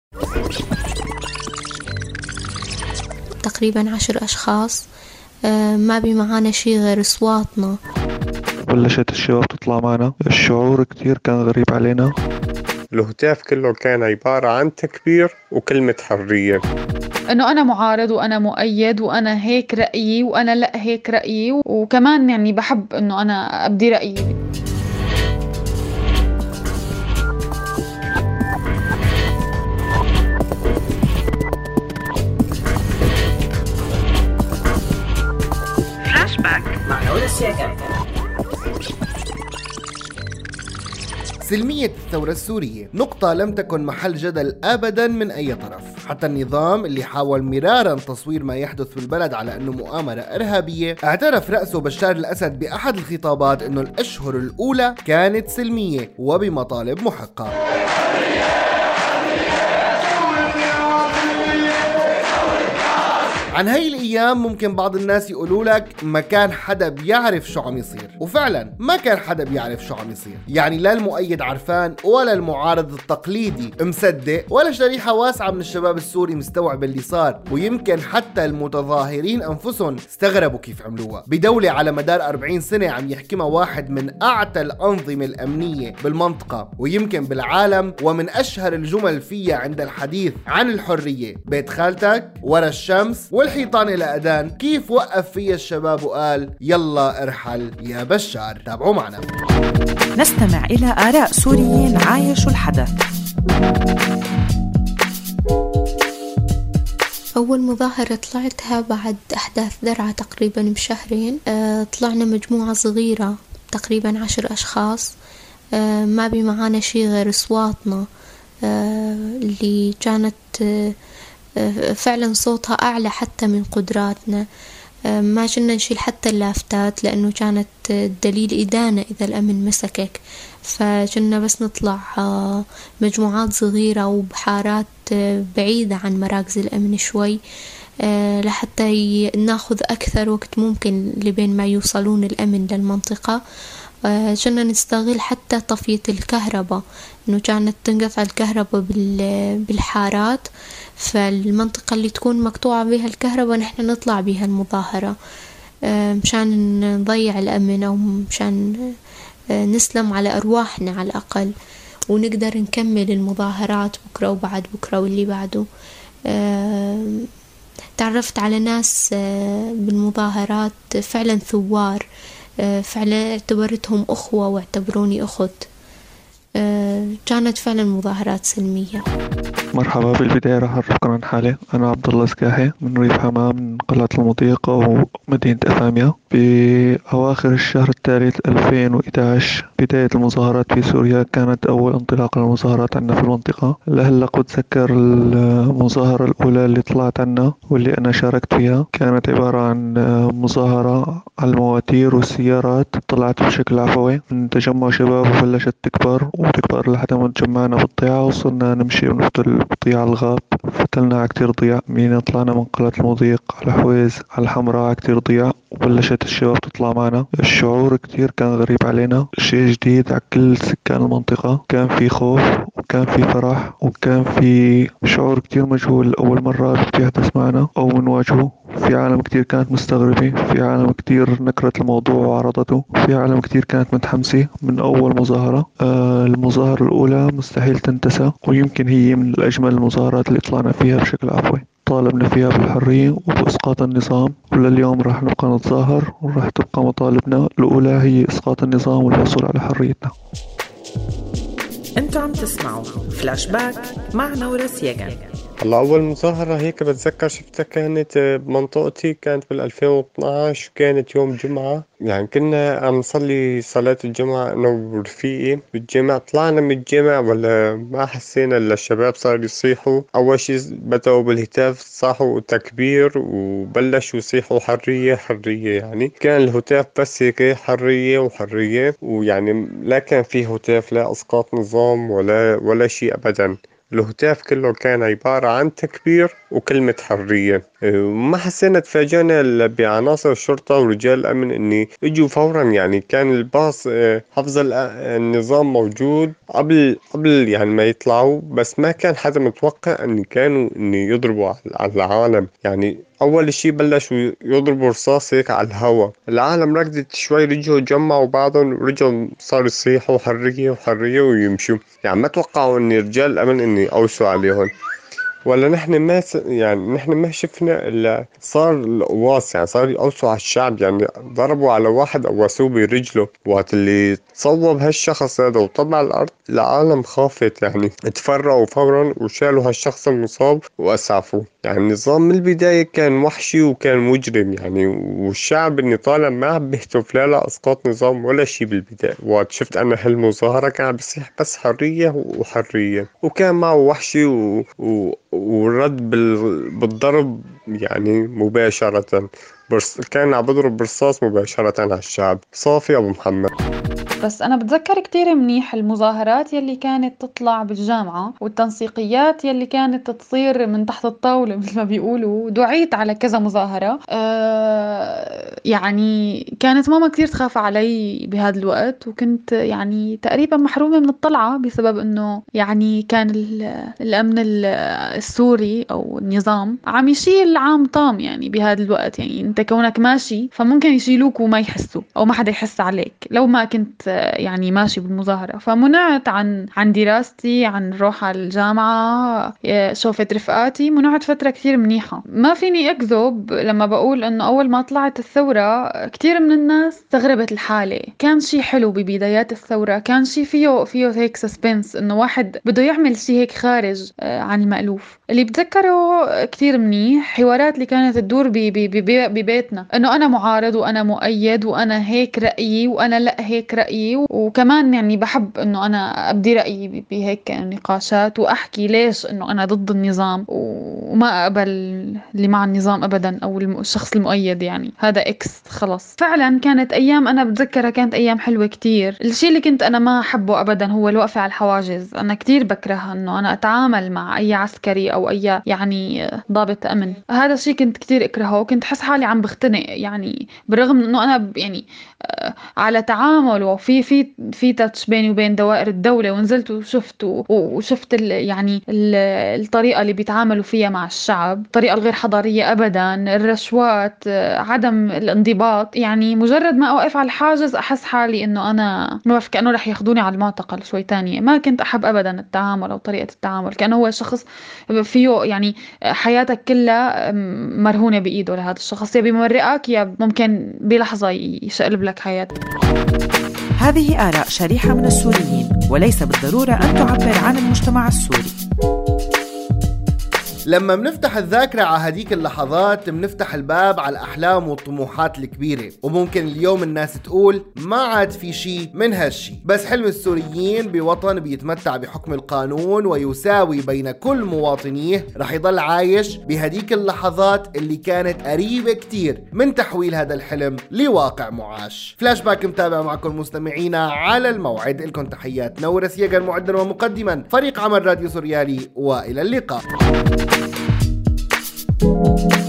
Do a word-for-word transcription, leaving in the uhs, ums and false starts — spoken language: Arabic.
تقريبا عشر أشخاص، ما بي معانا شي غير أصواتنا. بلشت الشباب تطلع معنا، الشعور كتير كان غريب علينا. الهتاف كله كان عبارة عن تكبير وكلمة حرية، انه انا معارض وانا مؤيد وانا هيك رأيي وانا لا هيك رأيي، وكمان يعني بحب انه انا ابدي رأيي. فلاش باك مع نورة سياكا. سلمية الثورة السورية نقطة لم تكن محل جدل أبدا من أي طرف، حتى النظام اللي حاول مرارا تصوير ما يحدث في البلد على أنه مؤامرة إرهابية اعترف رأسه بشار الأسد بأحد الخطابات أنه الأشهر الأولى كانت سلمية وبمطالب محقة. عن هاي الأيام ممكن بعض الناس يقولوا لك ما كان حدا بيعرف شو عم يصير، وفعلا ما كان حدا بيعرف شو عم يصير، يعني لا المؤيد عرفان ولا المعارض التقليدي مصدق ولا شريحة واسعة من الشباب السوري مستوعب اللي صار، ويمكن حتى المتظاهرين أنفسهم استغربوا كيف عملوها بدولة على مدار أربعين سنة عم يحكمها واحد من أعتى الأنظمة الأمنية بالمنطقة ويمكن بالعالم، ومن أشهر الجمل فيها عند الحديث عن الحرية بيت خالتك ورا الشمس والحيطان إلى أذان. كيف وقف فيها الشباب وقال يلا ارحل يا بشار؟ تابعوا معنا. نستمع إلى آراء سوريين عايشوا الحدث. أول مظاهرة طلعتها بعد أحداث درعا تقريبا بشهرين، أه طلعنا مجموعة صغيرة تقريبا عشر أشخاص، أه ما بي معانا شي غير أصواتنا، أه اللي كانت أه فعلا صوتها أعلى حتى من قدراتنا. ما كنا نشيل حتى اللافتات لأنه كانت دليل إدانة إذا الأمن مسكك، فكنا بس نطلع مجموعات صغيرة وبحارات بعيدة عن مراكز الأمن شوي لحتى ناخذ أكثر وقت ممكن لبين ما يوصلون الأمن للمنطقة. كنا نستغل حتى طفية الكهرباء، إنه كانت تنقطع الكهرباء بالحارات، فالمنطقة اللي تكون مقطوعة بها الكهرباء نحن نطلع بها المظاهرة مشان نضيع الأمن أو مشان نسلم على أرواحنا على الأقل، ونقدر نكمل المظاهرات بكرة وبعد بكرة واللي بعده. تعرفت على ناس بالمظاهرات فعلا ثوار، فعلا اعتبرتهم أخوة واعتبروني أخت. كانت فعلا مظاهرات سلمية. مرحبا، بالبداية راح أعرفكم عن حالي. أنا عبد الله سكاحي من ريف حمام من قلعة المضيق ومدينة أفاميا. بأواخر الشهر الثالث ألفين وإحدى عشر بداية المظاهرات في سوريا كانت أول انطلاقة للمظاهرات عندنا في المنطقة. لهلا بتذكر المظاهرة الأولى اللي طلعت عنا واللي أنا شاركت فيها، كانت عبارة عن مظاهرة على المواتير والسيارات. طلعت بشكل عفوي من تجمع شباب وبلشت تكبر وتكبر لحد ما تجمعنا بالضيعة، وصلنا نمشي ونفتل بضيعة الغاب. فتلنا على كتير ضياع، مين طلعنا من قلعة المضيق على حويز على الحمراء على كتير ضياع، وبلشت الشباب تطلع معنا. الشعور كتير كان غريب علينا، شيء جديد على كل سكان المنطقة. كان في خوف وكان في فرح وكان في شعور كتير مجهول، أول مرة بيحدث معنا أو منواجهه. في عالم كتير كانت مستغربة، في عالم كتير نكرت الموضوع وعرضته، في عالم كتير كانت متحمسة من أول مظاهرة. آه المظاهرة الأولى مستحيل تنتسى، ويمكن هي من الأجمل المظاهرات اللي طلعنا فيها بشكل عفوي. طالبنا فيها بالحرية وبإسقاط النظام، ولليوم راح نبقى نتظاهر وراح تبقى مطالبنا الأولى هي إسقاط النظام والحصول على حريتنا. انتوا عم تسمعوا فلاش باك مع نورة سياكا. هلا أول مظاهرة هيك بتذكر شفتها كانت بمنطقتي، كانت بالألفين واثناعش، كانت يوم جمعة. يعني كنا عم نصلي صلاة الجمعة أنا ورفيقي بالجامع. طلعنا من الجامع ولا ما حسينا إلا الشباب صاروا يصيحوا. أول شي بدأوا بالهتاف، صاحوا تكبير وبلشوا يصيحوا حرية حرية. يعني كان الهتاف بس هيك حرية وحرية، ويعني لا كان فيه هتاف لا إسقاط نظام ولا ولا شي أبدا. الهتاف كله كان عبارة عن تكبير وكلمة حرية. وما حسينا تفاجأنا بعناصر الشرطة ورجال الأمن إني إجوا فورا. يعني كان الباص حفظ النظام موجود قبل قبل يعني ما يطلعوا، بس ما كان حدا متوقع ان كانوا ان يضربوا على العالم. يعني اول شي بلشوا يضربوا رصاص هيك على الهواء، العالم ركضت شوي، رجعوا جمعوا بعضهم ورجعوا صاروا يصيحوا حرية وحرية ويمشوا. يعني ما توقعوا ان رجال الامن اني اوسوا عليهم، ولا نحن ما س... يعني نحن ما شفنا إلا صار القواص، يعني صار يقوصوا على الشعب. يعني ضربوا على واحد قواسوه برجله، وقت اللي تصوب هالشخص هذا وطلع على الأرض العالم خافت، يعني تفرعوا فورا وشالوا هالشخص المصاب وأسعفوه. يعني النظام من البداية كان وحشي وكان مجرم يعني، والشعب اللي طالع ما عم بيهتف لا لا اسقاط نظام ولا شي بالبداية. وقت شفت انا هالمظاهرة كان عم بيصيح بس حرية وحرية، وكان معه وحشي و... و... ورد بال... بالضرب يعني مباشرة. برص... كان عم بضرب برصاص مباشرة على الشعب. صافي ابو محمد. بس أنا بتذكر كتير منيح المظاهرات يلي كانت تطلع بالجامعة والتنسيقيات يلي كانت تصير من تحت الطاولة مثل ما بيقولوا. دعيت على كذا مظاهرة، أه يعني كانت ماما كتير تخاف علي بهذا الوقت، وكنت يعني تقريبا محرومة من الطلعة بسبب أنه يعني كان الأمن السوري أو النظام عم يشيل عام طام يعني بهذا الوقت. يعني أنت كونك ماشي فممكن يشيلوك وما يحسوا أو ما حدا يحس عليك لو ما كنت يعني ماشي بالمظاهرة. فمنعت عن عن دراستي، عن روح على الجامعة، شوفت رفقاتي، منعت فترة كثير منيحة. ما فيني أكذب لما بقول إنه أول ما طلعت الثورة كثير من الناس استغربت الحالة. كان شيء حلو ببدايات الثورة، كان شيء فيه فيه هيك سسبنس، إنه واحد بده يعمل شيء هيك خارج عن المألوف. اللي بتذكره كثير منيح حوارات اللي كانت تدور ببيتنا، إنه أنا معارض وأنا مؤيد وأنا هيك رأيي وأنا لا هيك رأيي. وكمان يعني بحب إنه أنا أبدي رأيي بهيك نقاشات وأحكي ليش إنه أنا ضد النظام وما أقبل اللي مع النظام أبدا، أو الشخص المؤيد يعني هذا إكس خلص. فعلا كانت أيام أنا بتذكرها كانت أيام حلوة كتير. الشيء اللي كنت أنا ما أحبه أبدا هو الوقفة على الحواجز. أنا كتير بكره إنه أنا أتعامل مع أي عسكري أو أي يعني ضابط أمن. هذا الشيء كنت كتير أكرهه، وكنت حس حالي عم بختنق يعني، بالرغم من إنه أنا يعني على تعامل وفي في في تاتش بيني وبين دوائر الدولة، ونزلت وشفت وشفت ال يعني ال الطريقة اللي بيتعاملوا فيها مع الشعب، الطريقة الغير حضارية أبدا، الرشوات، عدم الانضباط. يعني مجرد ما أوقف على الحاجز أحس حالي إنه أنا ما بعرف، كأنه رح ياخدوني على المعتقل شوي تانية. ما كنت أحب أبدا التعامل أو طريقة التعامل، كأنه هو شخص فيه يعني حياتك كلها مرهونة بإيده لهذا الشخص، يا بيمرقك يا ممكن بلحظة يشقلب لك حياتك. هذه آراء شريحة من السوريين، وليس بالضرورة أن تعبر عن المجتمع السوري. لما بنفتح الذاكرة على هديك اللحظات بنفتح الباب على الأحلام والطموحات الكبيرة، وممكن اليوم الناس تقول ما عاد في شيء من هالشي، بس حلم السوريين بوطن بيتمتع بحكم القانون ويساوي بين كل مواطنيه رح يضل عايش بهديك اللحظات اللي كانت قريبة كتير من تحويل هذا الحلم لواقع معاش. فلاش باك متابع معكم مستمعينا على الموعد. لكم تحياتنا ورسيقا معدا ومقدما فريق عمل راديو سوريالي، وإلى اللقاء.